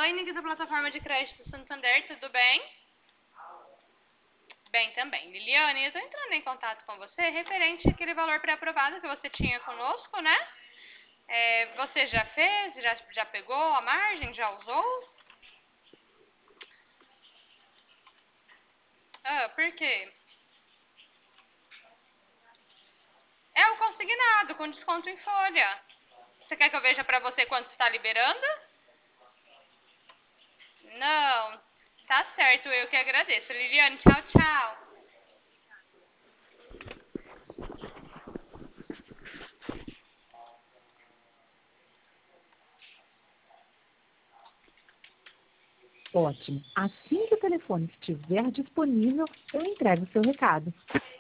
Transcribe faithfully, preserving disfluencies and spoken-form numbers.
Elaine, aqui da plataforma de crédito Santander, tudo bem? Bem também. Liliane, eu estou entrando em contato com você referente àquele valor pré-aprovado que você tinha conosco, né? É, você já fez? Já, já pegou a margem? Já usou? Ah, por quê? É o consignado, com desconto em folha. Você quer que eu veja para você quanto está liberando? Não. Tá certo, eu que agradeço. Liliane, tchau, tchau. Ótimo. Assim que o telefone estiver disponível, eu entrego o seu recado.